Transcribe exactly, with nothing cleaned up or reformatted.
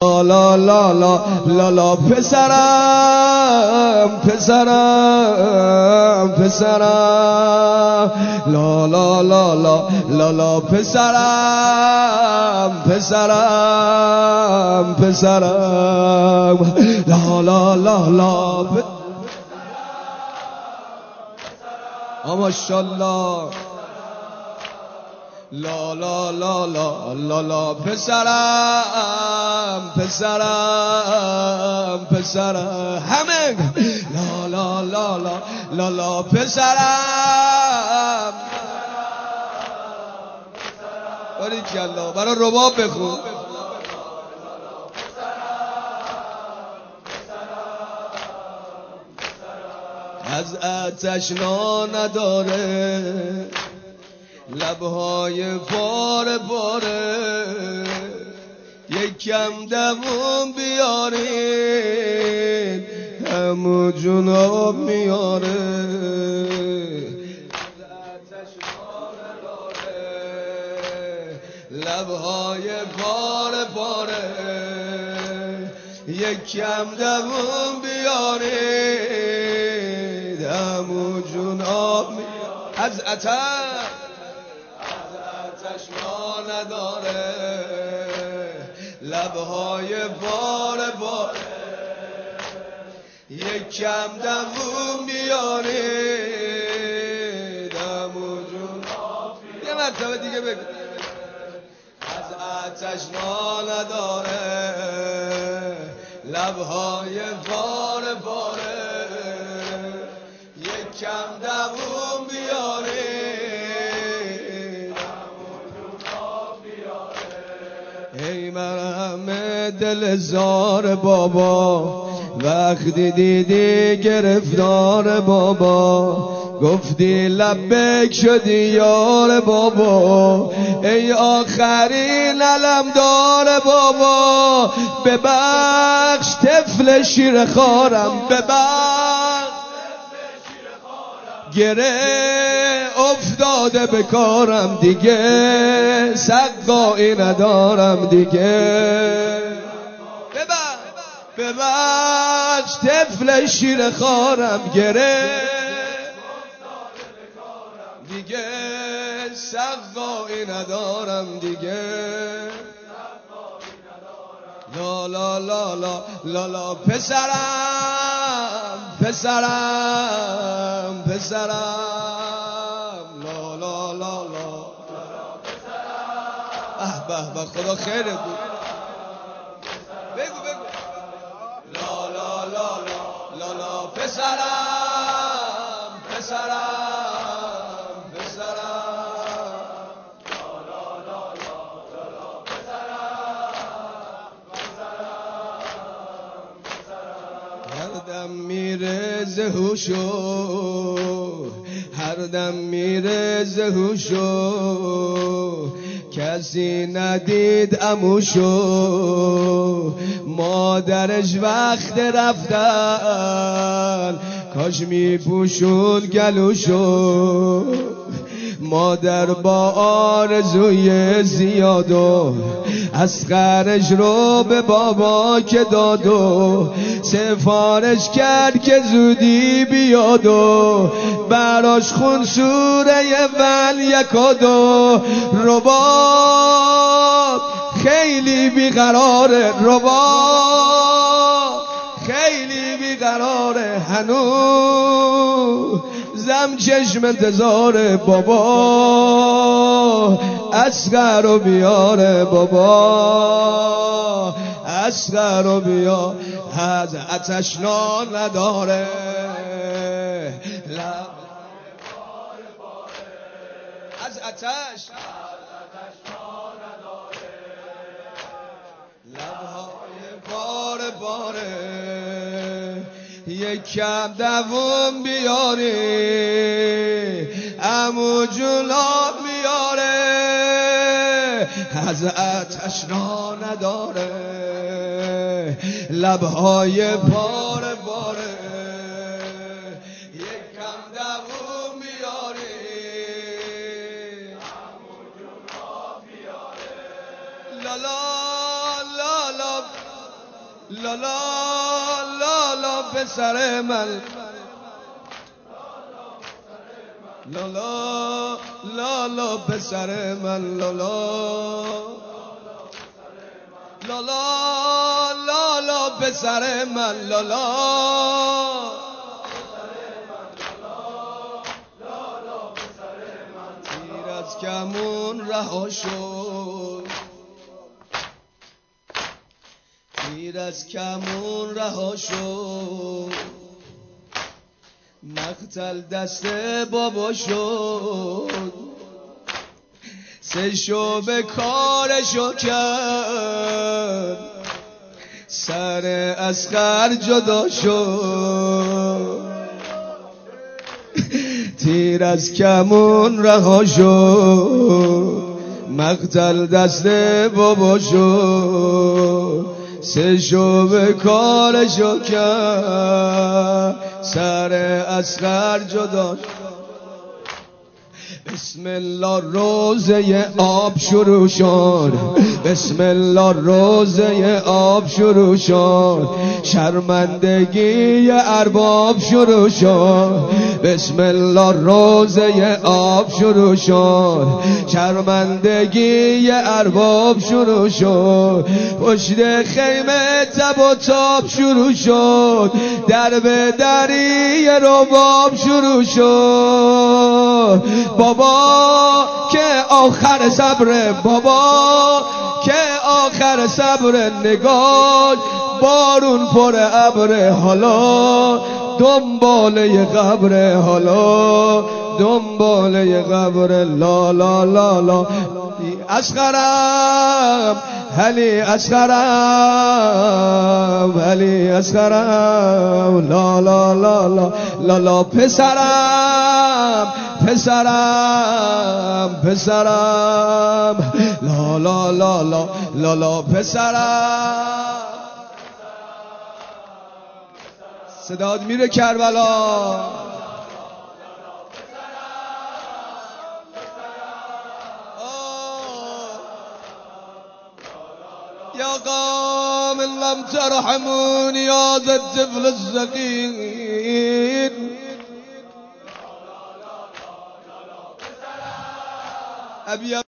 لا لا لا لا لا لا پسرم پسرم پسرم لا لا لا لا لا لا پسرم پسرم پسرم لا لا لا لا ماشاءالله لا لا لا لا لا لا پسرم پسرم پسرم همه لا لا لا لا لا لا پسرم باریکالله برای رباب بخون از آتش نا نداره لبهای پاره پاره یک کم دوم بیارین همو جناب میاره لبهای پاره پاره یک کم دوم بیارین همو جناب میاره از آتش چشما نداره لبهای باره باره یک کم دوم بیاری دمو جون یه مرتبه دیگه بگو از آتش نداره لبهای باره باره یک کم دوم بیاری ای مرهم دل زار بابا وقتی دیدی گرفتار بابا گفتی لبک شدی یار بابا ای آخرین علمدار بابا ببخش طفل شیر خارم ببخش گره افتاده به کارم دیگه سقایی ندارم دیگه ببخش ببخش طفل شیر خارم گره دیگه سقایی ندارم دیگه لا لا لا لا لا لا پسرم پسرم پسرم لا لا لا لا اه به به خدا خیرت بود بگو بگو لا لا لا لا لا لا پسرم پسرم پسرم لا لا لا لا لا پسرم هر دم میره زهوشو هر دم میره زهوشو کسی ندید عموشو مادرش وقت رفتن کاش میپوشون گلوشو مادر با آرزوی زیادو اصغرش رو به بابا که دادو سفارش کرد که زودی بیادو براش خون سوره ول یک و دو رباب خیلی بیقراره رباب خیلی بیقراره هنوز زم چشم انتظار بابا اصغر رو بیاره بابا اصغر رو بیار از آتش نان نداره لب از آتش لبهای باره باره یک کم دوم بیاری عمو جلاب میاره از آتش نداره لبهای باره باره یک کم دوم بیاری عمو جلاب میاره لا لا لا لا لالا لالا پسر من لالا لالا پسر من لالا لالا لالا پسر من لالا تیر از کمون رها شد تیر از کمون رها شد مقتل دست بابا شد سه شعبه کارشو کرد سر اصغر جدا شد تیر از کمون رها شد مقتل دست بابا شد سه شعبه کارشو کرد سر اصغر جدا شد بسم الله روزه آب شروع شد بسم الله روزه آب شروع شد شرمندگی ارباب شروع شد بسم الله روزه آب شروع شد شرمندگی ارباب شروع شد پشت خیمه تب و تاب شروع شد در به دری رباب شروع شد بابا که آخر صبر بابا که آخر صبر نگاه بارون پر ابر حالا دنباله قبر حالا دنباله قبر لا لا لا لا اصغرم علی اصغرم علی اصغرم لا لا لا لا لا لا پسرم پسرم پسرم لا لا لا لا لا لا پسرم صداد میره کربلا يا قوم لم ترحمون يا ذا الطفل الزقيم